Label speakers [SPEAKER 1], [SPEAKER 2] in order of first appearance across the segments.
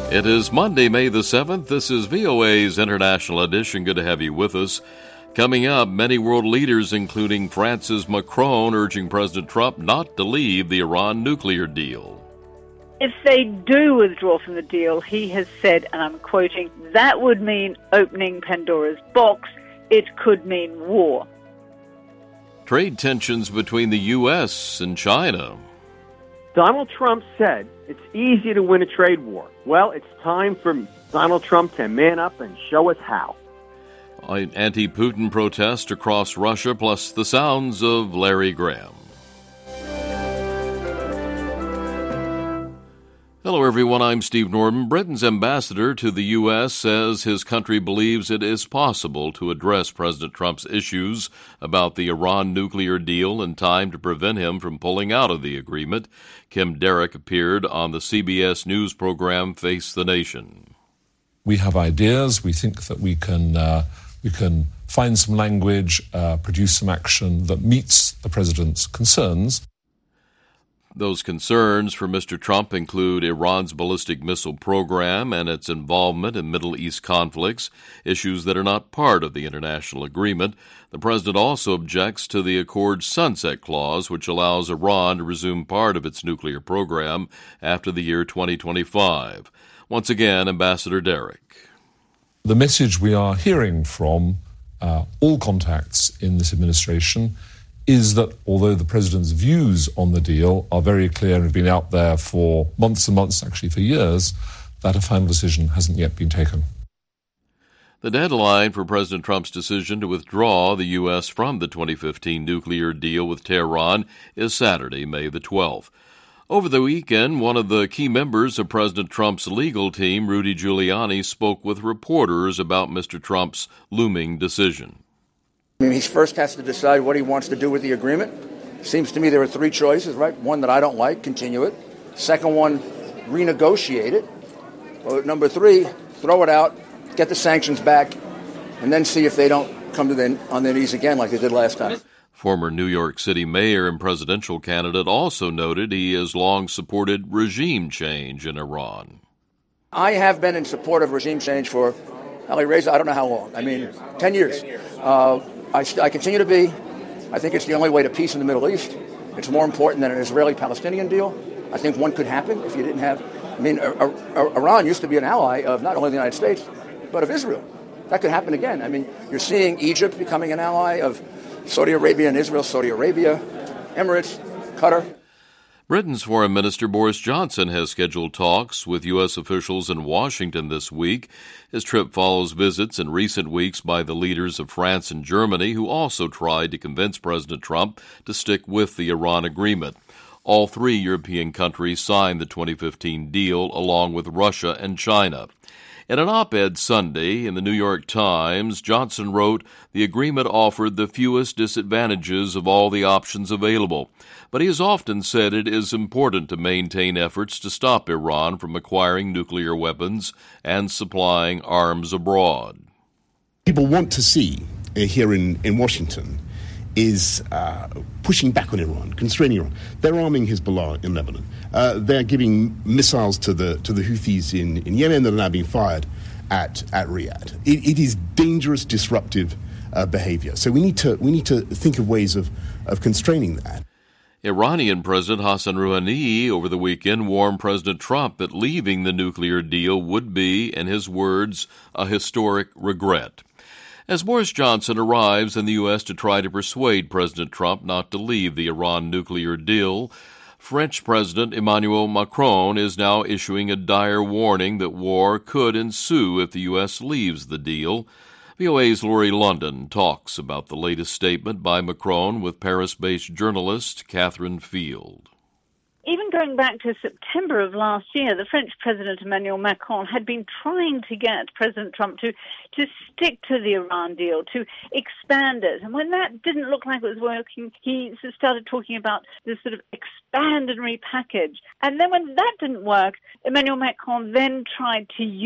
[SPEAKER 1] It is Monday, May the 7th. This is VOA's International Edition. Good to have you with us. Coming up, many world leaders, including France's Macron, urging President Trump not to leave the Iran nuclear deal.
[SPEAKER 2] If they do withdraw from the deal, he has said, and I'm quoting, that would mean opening Pandora's box. It could mean war.
[SPEAKER 3] Trade tensions between the U.S. and China.
[SPEAKER 4] Donald Trump said it's easy to win a trade war. Well, it's time for Donald Trump to man up and show us how.
[SPEAKER 3] Anti-Putin protests across Russia, plus the sounds of Larry Graham. Hello, everyone. I'm Steve Norman. Britain's ambassador to the U.S. says his country believes it is possible to address President Trump's issues about the Iran nuclear deal in time to prevent him from pulling out of the agreement. Kim Derrick appeared on the CBS News program Face the Nation.
[SPEAKER 5] We have ideas. We think that we can find some language, produce some action that meets the president's concerns.
[SPEAKER 3] Those concerns for Mr. Trump include Iran's ballistic missile program and its involvement in Middle East conflicts, issues that are not part of the international agreement. The president also objects to the accord's sunset clause, which allows Iran to resume part of its nuclear program after the year 2025. Once again, Ambassador Derrick.
[SPEAKER 5] The message we are hearing from all contacts in this administration is that although the president's views on the deal are very clear and have been out there for months and months, actually for years, that a final decision hasn't yet been taken.
[SPEAKER 3] The deadline for President Trump's decision to withdraw the U.S. from the 2015 nuclear deal with Tehran is Saturday, May the 12th. Over the weekend, one of the key members of President Trump's legal team, Rudy Giuliani, spoke with reporters about Mr. Trump's looming decision.
[SPEAKER 6] He first has to decide what he wants to do with the agreement. Seems to me there are three choices, right? One that I don't like, continue it. Second one, renegotiate it. Or number three, throw it out, get the sanctions back, and then see if they don't come on their knees again like they did last time.
[SPEAKER 3] Former New York City mayor and presidential candidate also noted he has long supported regime change in Iran.
[SPEAKER 6] I have been in support of regime change for, Ali Reza, I don't know how long. 10 years. I continue to be. I think it's the only way to peace in the Middle East. It's more important than an Israeli-Palestinian deal. I think one could happen if you didn't have... Iran used to be an ally of not only the United States, but of Israel. That could happen again. You're seeing Egypt becoming an ally of Saudi Arabia and Israel, Saudi Arabia, Emirates, Qatar.
[SPEAKER 3] Britain's Foreign Minister Boris Johnson has scheduled talks with U.S. officials in Washington this week. His trip follows visits in recent weeks by the leaders of France and Germany, who also tried to convince President Trump to stick with the Iran agreement. All three European countries signed the 2015 deal, along with Russia and China. In an op-ed Sunday in the New York Times, Johnson wrote, "The agreement offered the fewest disadvantages of all the options available. But he has often said it is important to maintain efforts to stop Iran from acquiring nuclear weapons and supplying arms abroad."
[SPEAKER 7] People want to see here in Washington is pushing back on Iran, constraining Iran. They're arming Hezbollah in Lebanon. They're giving missiles to the Houthis in Yemen that are now being fired at Riyadh. It is dangerous, disruptive behavior. So we need to think of ways of constraining that.
[SPEAKER 3] Iranian President Hassan Rouhani over the weekend warned President Trump that leaving the nuclear deal would be, in his words, a historic regret. As Boris Johnson arrives in the U.S. to try to persuade President Trump not to leave the Iran nuclear deal, French President Emmanuel Macron is now issuing a dire warning that war could ensue if the U.S. leaves the deal. VOA's Lori London talks about the latest statement by Macron with Paris-based journalist Catherine Field.
[SPEAKER 2] Even going back to September of last year, the French President Emmanuel Macron had been trying to get President Trump to stick to the Iran deal, to expand it. And when that didn't look like it was working, he started talking about this sort of expand and repackage. And then when that didn't work, Emmanuel Macron then tried to use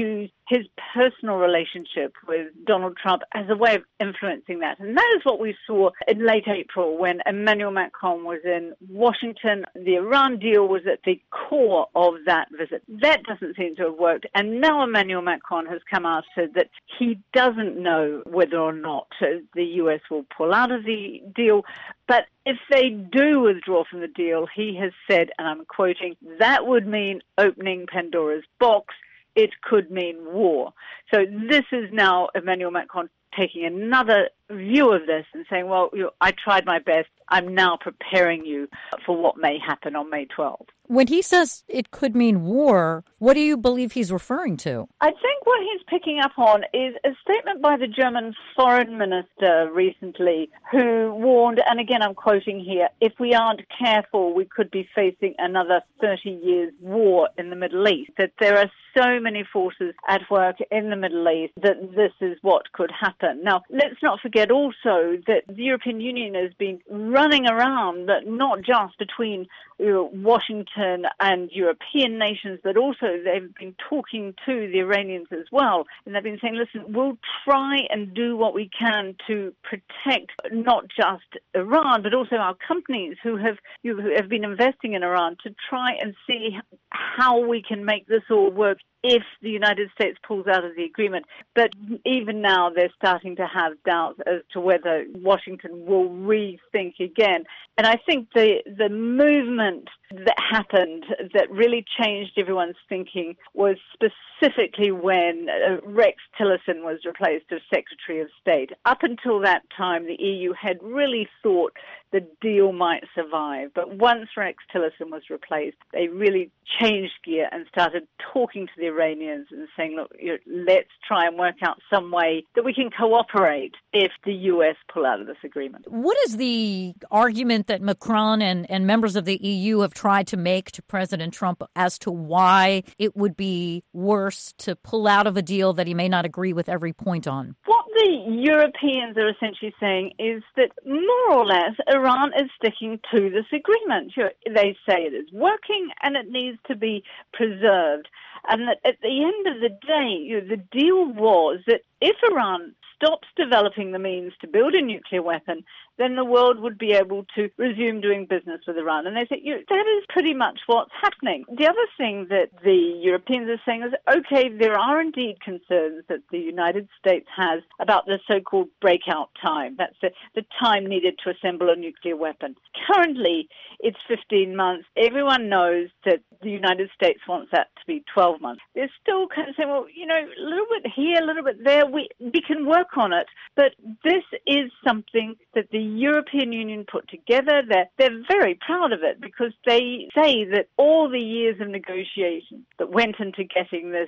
[SPEAKER 2] his personal relationship with Donald Trump as a way of influencing that. And that is what we saw in late April when Emmanuel Macron was in Washington. The Iran deal was at the core of that visit. That doesn't seem to have worked. And now Emmanuel Macron has come out and said that he doesn't know whether or not the U.S. will pull out of the deal. But if they do withdraw from the deal, he has said, and I'm quoting, that would mean opening Pandora's box. It could mean war. So this is now Emmanuel Macron taking another view of this and saying, well, I tried my best. I'm now preparing you for what may happen on May 12th.
[SPEAKER 8] When he says it could mean war, what do you believe he's referring to?
[SPEAKER 2] I think what he's picking up on is a statement by the German foreign minister recently who warned, and again I'm quoting here, if we aren't careful, we could be facing another 30 years war in the Middle East, that there are so many forces at work in the Middle East that this is what could happen. Now, let's not forget also that the European Union has been running around, but not just between Washington and European nations, but also they've been talking to the Iranians as well. And they've been saying, listen, we'll try and do what we can to protect not just Iran, but also our companies who have been investing in Iran to try and see how we can make this all work if the United States pulls out of the agreement. But even now, they're starting to have doubts as to whether Washington will rethink again. And I think the movement that happened that really changed everyone's thinking was specifically when Rex Tillerson was replaced as Secretary of State. Up until that time, the EU had really thought the deal might survive. But once Rex Tillerson was replaced, they really changed gear and started talking to the Iranians and saying, look, let's try and work out some way that we can cooperate if the U.S. pull out of this agreement.
[SPEAKER 8] What is the argument that Macron and members of the EU have tried to make to President Trump as to why it would be worse to pull out of a deal that he may not agree with every point on?
[SPEAKER 2] What the Europeans are essentially saying is that more or less Iran is sticking to this agreement. They say it is working and it needs to be preserved. And that at the end of the day, the deal was that if Iran stops developing the means to build a nuclear weapon, then the world would be able to resume doing business with Iran. And they say, that is pretty much what's happening. The other thing that the Europeans are saying is, okay, there are indeed concerns that the United States has about the so-called breakout time. That's the time needed to assemble a nuclear weapon. Currently, it's 15 months. Everyone knows that the United States wants that to be 12 months. They're still kind of saying, well, a little bit here, a little bit there. We can work on it. But this is something that the European Union put together. They're very proud of it because they say that all the years of negotiation that went into getting this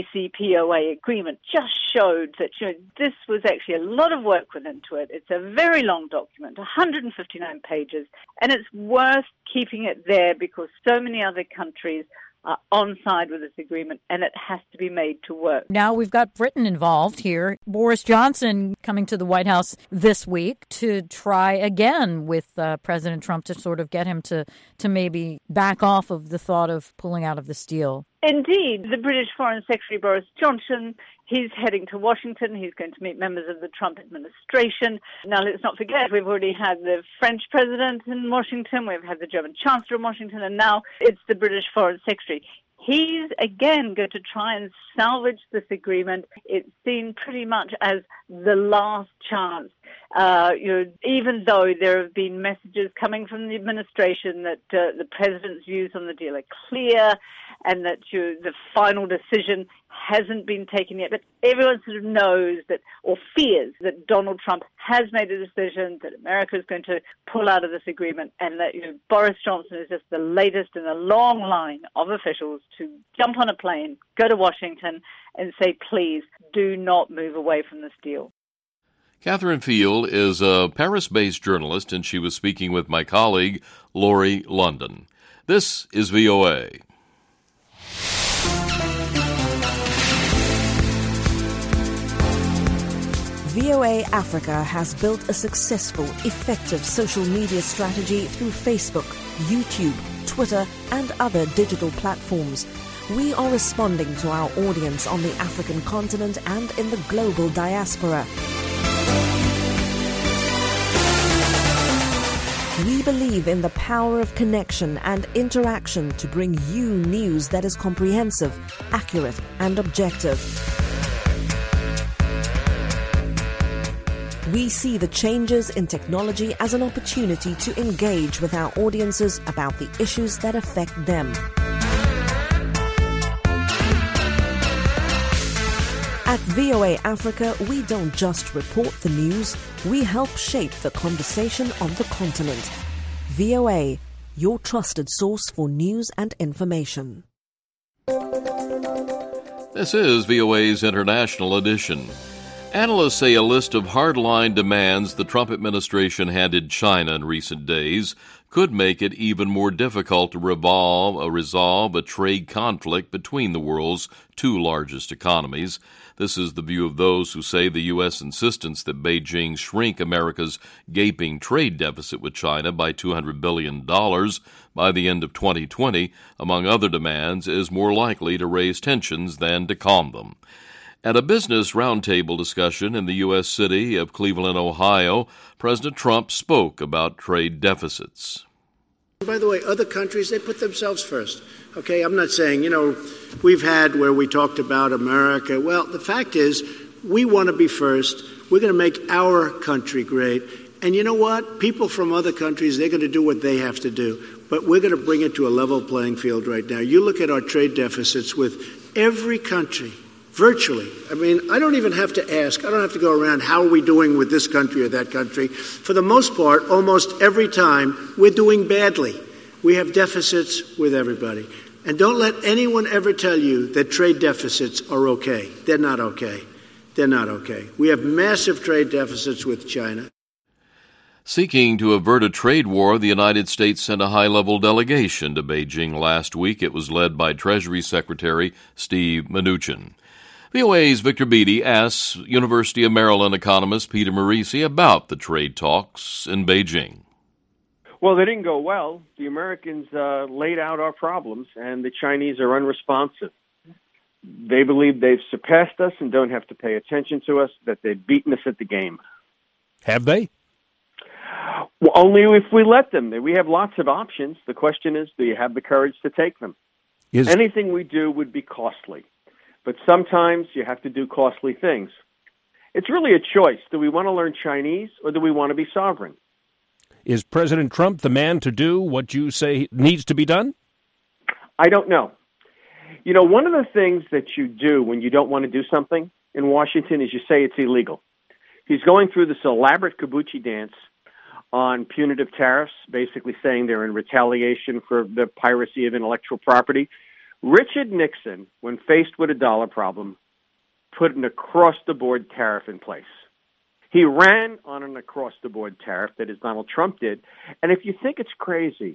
[SPEAKER 2] JCPOA agreement just showed that this was actually a lot of work went into it. It's a very long document, 159 pages, and it's worth keeping it there because so many other countries are on side with this agreement, and it has to be made to work.
[SPEAKER 8] Now we've got Britain involved here. Boris Johnson coming to the White House this week to try again with President Trump to sort of get him to maybe back off of the thought of pulling out of this deal.
[SPEAKER 2] Indeed. The British Foreign Secretary Boris Johnson, he's heading to Washington. He's going to meet members of the Trump administration. Now, let's not forget, we've already had the French president in Washington. We've had the German chancellor in Washington. And now it's the British Foreign Secretary. He's, again, going to try and salvage this agreement. It's seen pretty much as the last chance. Even though there have been messages coming from the administration that the president's views on the deal are clear and that the final decision hasn't been taken yet, but everyone sort of knows that, or fears that Donald Trump has made a decision, that America is going to pull out of this agreement, and that Boris Johnson is just the latest in a long line of officials to jump on a plane, go to Washington, and say, please, do not move away from this deal.
[SPEAKER 1] Catherine Field is a Paris-based journalist, and she was speaking with my colleague, Laurie London. This is VOA.
[SPEAKER 9] VOA Africa has built a successful, effective social media strategy through Facebook, YouTube, Twitter, and other digital platforms. We are responding to our audience on the African continent and in the global diaspora. We believe in the power of connection and interaction to bring you news that is comprehensive, accurate, and objective. We see the changes in technology as an opportunity to engage with our audiences about the issues that affect them. At VOA Africa, we don't just report the news, we help shape the conversation on the continent. VOA, your trusted source for news and information.
[SPEAKER 1] This is VOA's International Edition. Analysts say a list of hardline demands the Trump administration handed China in recent days could make it even more difficult to resolve a trade conflict between the world's two largest economies. This is the view of those who say the U.S. insistence that Beijing shrink America's gaping trade deficit with China by $200 billion by the end of 2020, among other demands, is more likely to raise tensions than to calm them. At a business roundtable discussion in the U.S. city of Cleveland, Ohio, President Trump spoke about trade deficits.
[SPEAKER 10] By the way, other countries, they put themselves first. Okay, I'm not saying, we've had where we talked about America. Well, the fact is, we want to be first. We're going to make our country great. And you know what? People from other countries, they're going to do what they have to do. But we're going to bring it to a level playing field right now. You look at our trade deficits with every country. Virtually. I mean, I don't even have to ask. I don't have to go around, how are we doing with this country or that country? For the most part, almost every time, we're doing badly. We have deficits with everybody. And don't let anyone ever tell you that trade deficits are okay. They're not okay. They're not okay. We have massive trade deficits with China.
[SPEAKER 1] Seeking to avert a trade war, the United States sent a high-level delegation to Beijing last week. It was led by Treasury Secretary Steve Mnuchin. VOA's Victor Beattie asks University of Maryland economist Peter Morici about the trade talks in Beijing.
[SPEAKER 4] Well, they didn't go well. The Americans laid out our problems, and the Chinese are unresponsive. They believe they've surpassed us and don't have to pay attention to us, that they've beaten us at the game.
[SPEAKER 3] Have they?
[SPEAKER 4] Well, only if we let them. We have lots of options. The question is, do you have the courage to take them? Anything we do would be costly. But sometimes you have to do costly things. It's really a choice. Do we want to learn Chinese or do we want to be sovereign?
[SPEAKER 3] Is President Trump the man to do what you say needs to be done?
[SPEAKER 4] I don't know. One of the things that you do when you don't want to do something in Washington is you say it's illegal. He's going through this elaborate kabuki dance on punitive tariffs, basically saying they're in retaliation for the piracy of intellectual property. Richard Nixon, when faced with a dollar problem, put an across-the-board tariff in place. He ran on an across-the-board tariff, that is, Donald Trump did. And if you think it's crazy,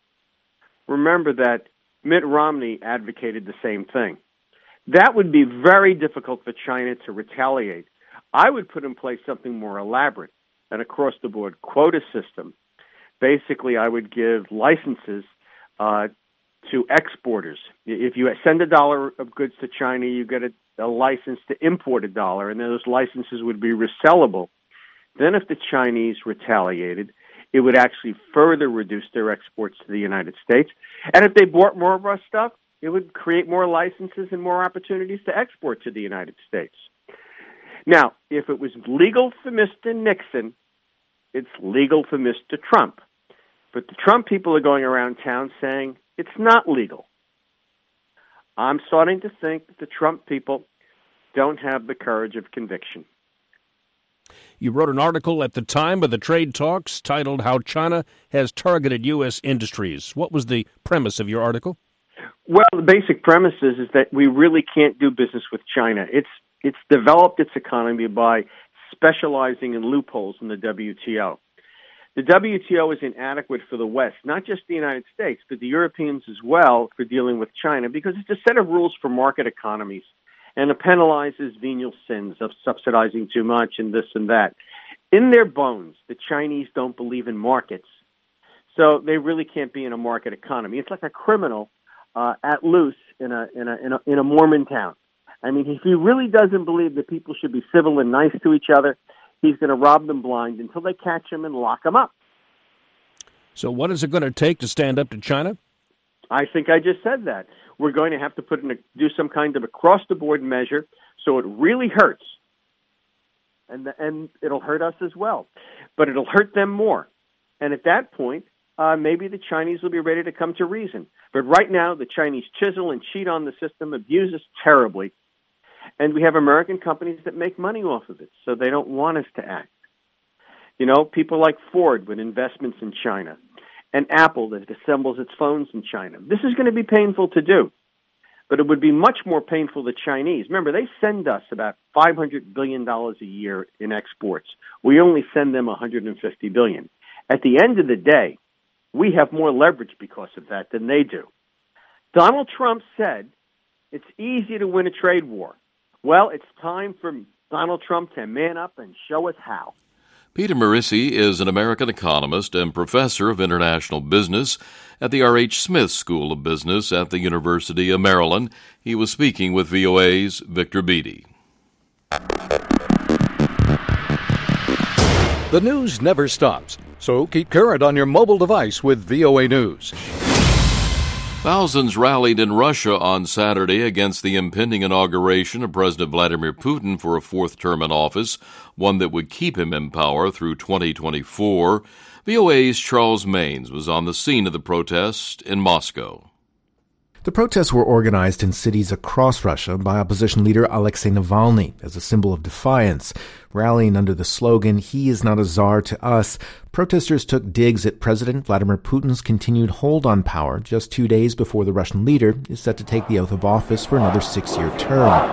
[SPEAKER 4] remember that Mitt Romney advocated the same thing. That would be very difficult for China to retaliate. I would put in place something more elaborate, an across-the-board quota system. Basically, I would give licenses to exporters. If you send $1 of goods to China, you get a license to import $1, and those licenses would be resellable. Then if the Chinese retaliated, it would actually further reduce their exports to the United States. And if they bought more of our stuff, it would create more licenses and more opportunities to export to the United States. Now, if it was legal for Mr. Nixon, it's legal for Mr. Trump. But the Trump people are going around town saying, it's not legal. I'm starting to think that the Trump people don't have the courage of conviction.
[SPEAKER 3] You wrote an article at the time of the trade talks titled How China Has Targeted U.S. Industries. What was the premise of your article?
[SPEAKER 4] Well, the basic premise is that we really can't do business with China. It's developed its economy by specializing in loopholes in the WTO. The WTO is inadequate for the West, not just the United States, but the Europeans as well, for dealing with China, because it's a set of rules for market economies, and it penalizes venial sins of subsidizing too much and this and that. In their bones, the Chinese don't believe in markets, So they really can't be in a market economy. It's like a criminal at loose in a Mormon town. I mean, if he really doesn't believe that people should be civil and nice to each other, he's going to rob them blind until they catch him and lock him up.
[SPEAKER 11] So what is it going to take to stand up to China?
[SPEAKER 4] I think I just said that. We're going to have to do some kind of across-the-board measure so it really hurts. And it'll hurt us as well. But it'll hurt them more. And at that point, maybe the Chinese will be ready to come to reason. But right now, the Chinese chisel and cheat on the system, abuse us terribly. And we have American companies that make money off of it, so they don't want us to act. You know, people like Ford with investments in China, and Apple that assembles its phones in China. This is going to be painful to do, but it would be much more painful to Chinese. Remember, they send us about $500 billion a year in exports. We only send them $150 billion. At the end of the day, we have more leverage because of that than they do. Donald Trump said it's easy to win a trade war. Well, it's time for Donald Trump to man up and show us how.
[SPEAKER 1] Peter Morici is an American economist and professor of international business at the R.H. Smith School of Business at the University of Maryland. He was speaking with VOA's Victor Beattie.
[SPEAKER 12] The news never stops, so keep current on your mobile device with VOA News.
[SPEAKER 1] Thousands rallied in Russia on Saturday against the impending inauguration of President Vladimir Putin for a fourth term in office, one that would keep him in power through 2024. VOA's Charles Maynes was on the scene of the protest in Moscow.
[SPEAKER 13] The protests were organized in cities across Russia by opposition leader Alexei Navalny as a symbol of defiance. Rallying under the slogan, "He is not a czar to us," protesters took digs at President Vladimir Putin's continued hold on power just 2 days before the Russian leader is set to take the oath of office for another 6-year term.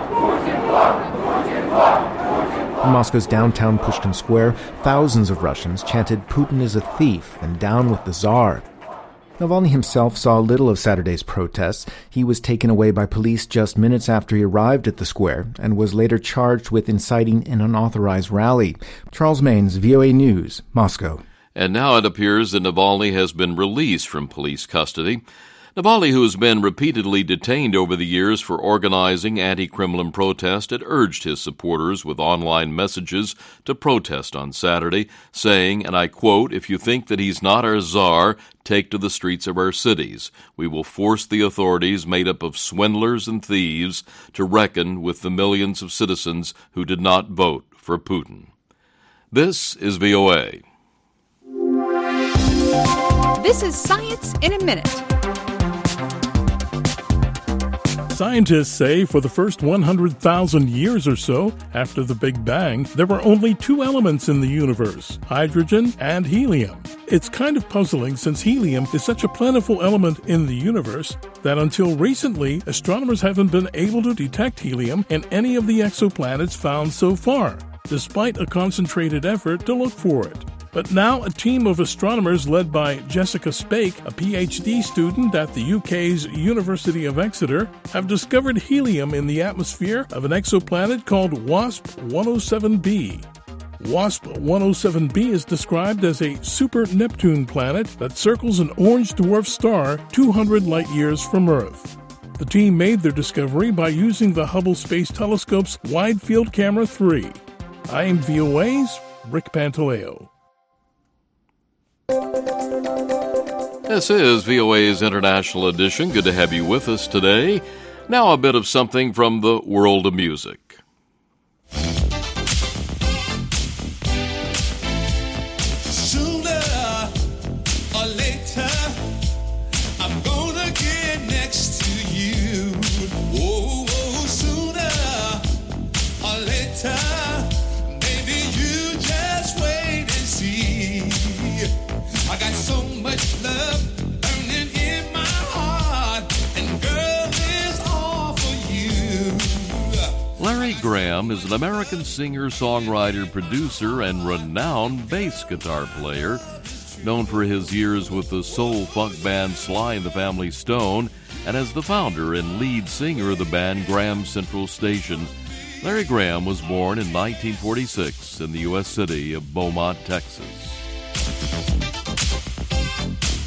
[SPEAKER 13] In Moscow's downtown Pushkin Square, thousands of Russians chanted, "Putin is a thief," and "Down with the Tsar." Navalny himself saw little of Saturday's protests. He was taken away by police just minutes after he arrived at the square and was later charged with inciting an unauthorized rally. Charles Maynes, VOA News, Moscow.
[SPEAKER 1] And now it appears that Navalny has been released from police custody. Navalny, who has been repeatedly detained over the years for organizing anti-Kremlin protest, had urged his supporters with online messages to protest on Saturday, saying, and I quote, "If you think that he's not our czar, take to the streets of our cities. We will force the authorities made up of swindlers and thieves to reckon with the millions of citizens who did not vote for Putin." This is VOA.
[SPEAKER 14] This is Science in a Minute.
[SPEAKER 15] Scientists say for the first 100,000 years or so after the Big Bang, there were only two elements in the universe, hydrogen and helium. It's kind of puzzling since helium is such a plentiful element in the universe that until recently, astronomers haven't been able to detect helium in any of the exoplanets found so far, despite a concentrated effort to look for it. But now a team of astronomers led by Jessica Spake, a PhD student at the UK's University of Exeter, have discovered helium in the atmosphere of an exoplanet called WASP-107b. WASP-107b is described as a super-Neptune planet that circles an orange dwarf star 200 light-years from Earth. The team made their discovery by using the Hubble Space Telescope's Wide Field Camera 3. I am VOA's Rick Pantaleo.
[SPEAKER 1] This is VOA's International Edition. Good to have you with us today. Now a bit of something from the world of music.
[SPEAKER 16] Sooner or later, I'm gonna get next to you. Oh, sooner or later, maybe you just wait and see. I got so much love burning in my heart, and girl, it's all for you.
[SPEAKER 1] Larry Graham is an American singer, songwriter, producer, and renowned bass guitar player, known for his years with the soul-funk band Sly and the Family Stone, and as the founder and lead singer of the band Graham Central Station. Larry Graham was born in 1946 in the U.S. city of Beaumont, Texas.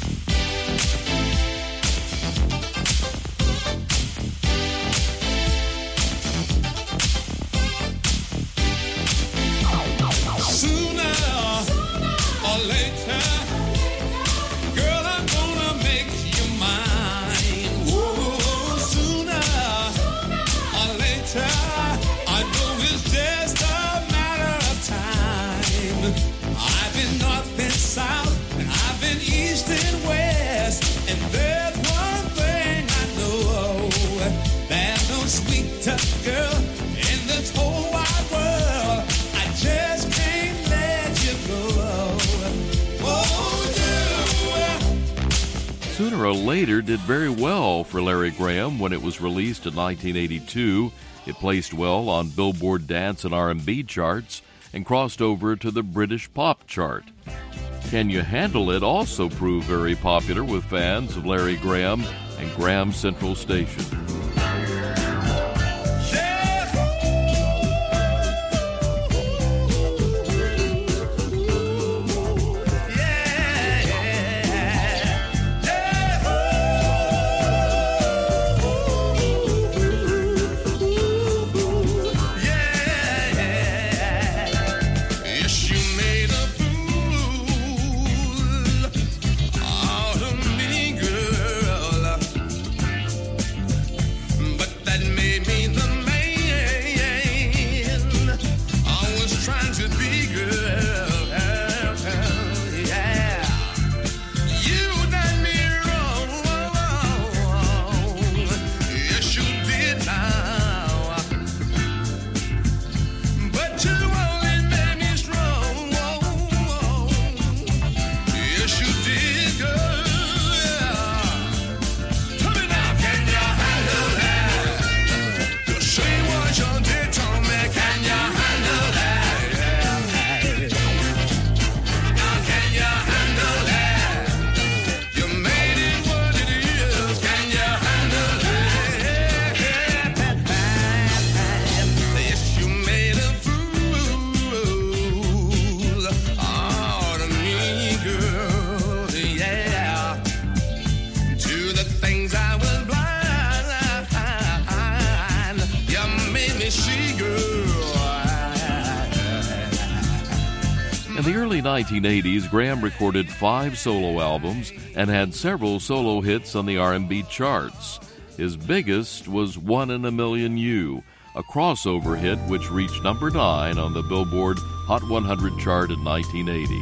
[SPEAKER 1] later did very well for Larry Graham when it was released in 1982. It placed well on Billboard dance and R&B charts and crossed over to the British pop chart. Can You Handle It also proved very popular with fans of Larry Graham and Graham Central Station. In the early 1980s, Graham recorded 5 solo albums and had several solo hits on the R&B charts. His biggest was One in a Million You, a crossover hit which reached number 9 on the Billboard Hot 100 chart in 1980.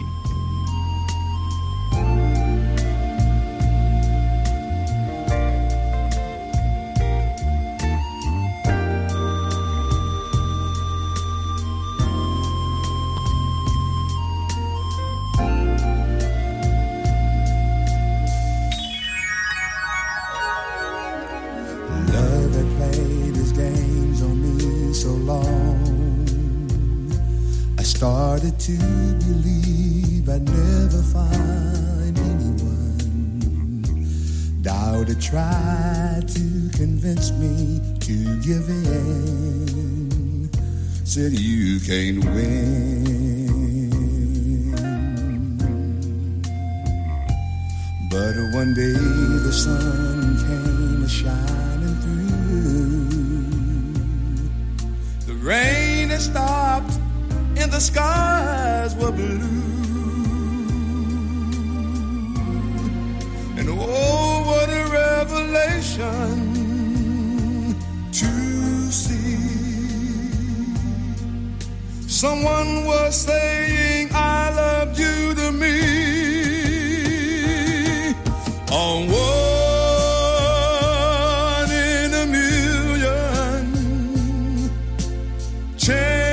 [SPEAKER 17] Started to believe I'd never find anyone. Doubted, tried to convince me to give in. Said you can't win. But one day the sun came shining through. The rain had stopped and the skies were blue. And oh, what a revelation to see. Someone was saying, I loved you to me. On one in a million chance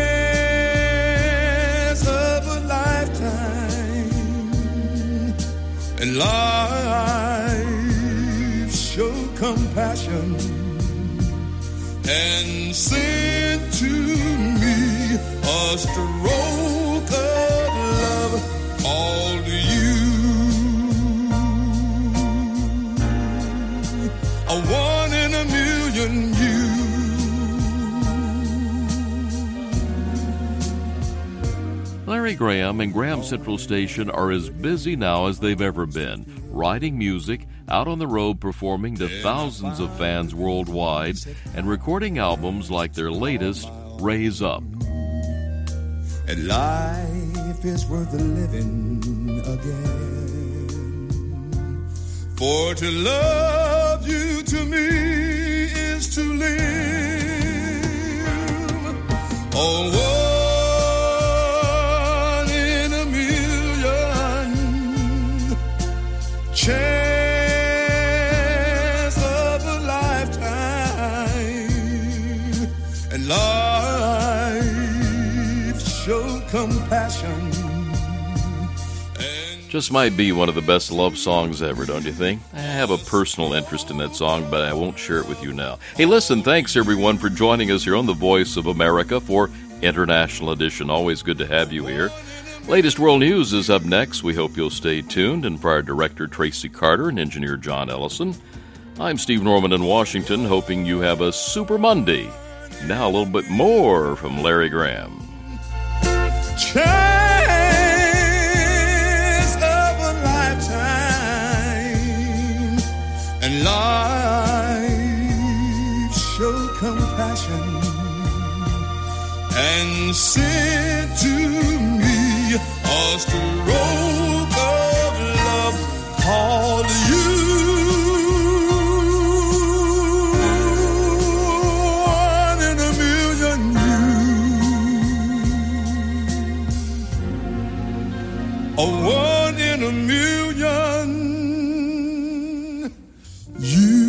[SPEAKER 17] and life showed compassion and sent to me a stroke of love all to you. A one in a million you.
[SPEAKER 1] Larry Graham and Graham Central Station are as busy now as they've ever been, writing music, out on the road performing to thousands of fans worldwide, and recording albums like their latest, Raise Up.
[SPEAKER 17] And life is worth living again. For to love you to me is to live. Oh, chance of a lifetime, and life showed compassion.
[SPEAKER 1] This might be one of the best love songs ever, don't you think? I have a personal interest in that song, but I won't share it with you now. Hey, listen, thanks everyone for joining us here on the Voice of America for International Edition. Always good to have you here. Latest world news is up next. We hope you'll stay tuned. And for our director, Tracy Carter, and engineer John Ellison, I'm Steve Norman in Washington, hoping you have a super Monday. Now a little bit more from Larry Graham.
[SPEAKER 17] Chance of a lifetime, and life show compassion and send to me a stroke of love called you. One in a million you. A one in a million you.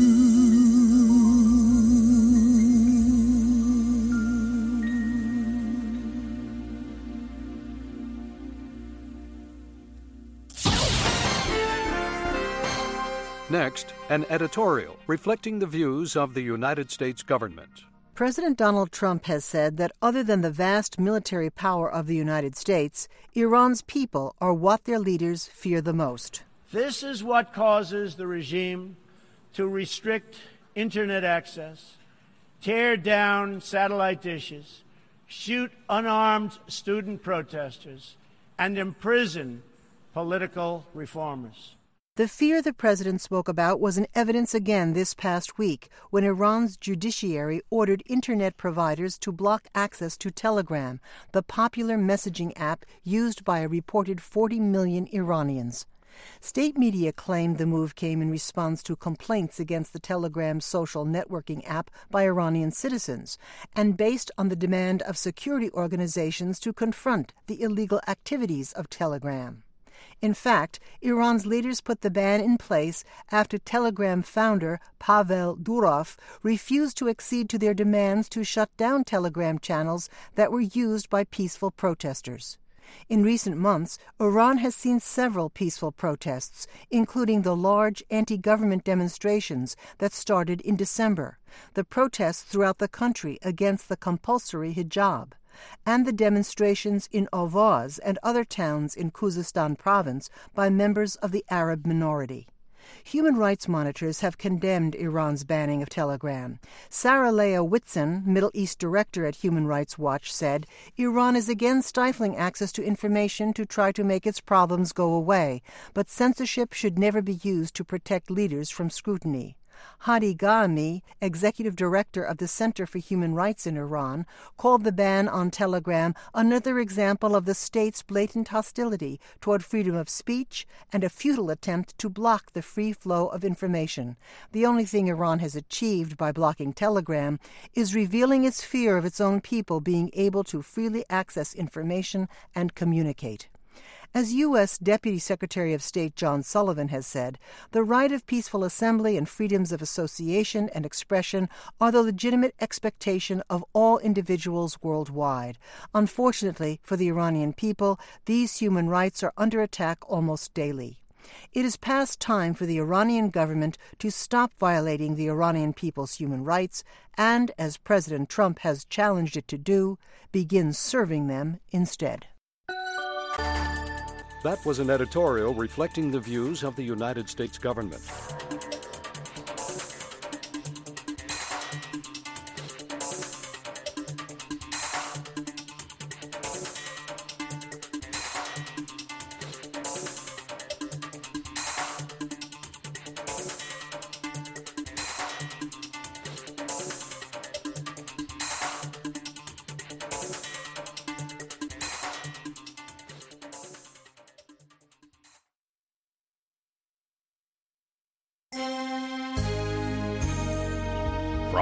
[SPEAKER 12] Next, an editorial reflecting the views of the United States government.
[SPEAKER 18] President Donald Trump has said that other than the vast military power of the United States, Iran's people are what their leaders fear the most.
[SPEAKER 10] This is what causes the regime to restrict internet access, tear down satellite dishes, shoot unarmed student protesters, and imprison political reformers.
[SPEAKER 18] The fear the president spoke about was in evidence again this past week when Iran's judiciary ordered internet providers to block access to Telegram, the popular messaging app used by a reported 40 million Iranians. State media claimed the move came in response to complaints against the Telegram social networking app by Iranian citizens and based on the demand of security organizations to confront the illegal activities of Telegram. In fact, Iran's leaders put the ban in place after Telegram founder Pavel Durov refused to accede to their demands to shut down Telegram channels that were used by peaceful protesters. In recent months, Iran has seen several peaceful protests, including the large anti-government demonstrations that started in December, the protests throughout the country against the compulsory hijab, and the demonstrations in Ahvaz and other towns in Khuzestan province by members of the Arab minority. Human rights monitors have condemned Iran's banning of Telegram. Sarah Leah Whitson, Middle East director at Human Rights Watch, said Iran is again stifling access to information to try to make its problems go away, but censorship should never be used to protect leaders from scrutiny. Hadi Ghami, executive director of the Center for Human Rights in Iran, called the ban on Telegram another example of the state's blatant hostility toward freedom of speech and a futile attempt to block the free flow of information. The only thing Iran has achieved by blocking Telegram is revealing its fear of its own people being able to freely access information and communicate. As U.S. Deputy Secretary of State John Sullivan has said, the right of peaceful assembly and freedoms of association and expression are the legitimate expectation of all individuals worldwide. Unfortunately for the Iranian people, these human rights are under attack almost daily. It is past time for the Iranian government to stop violating the Iranian people's human rights and, as President Trump has challenged it to do, begin serving them instead.
[SPEAKER 12] That was an editorial reflecting the views of the United States government.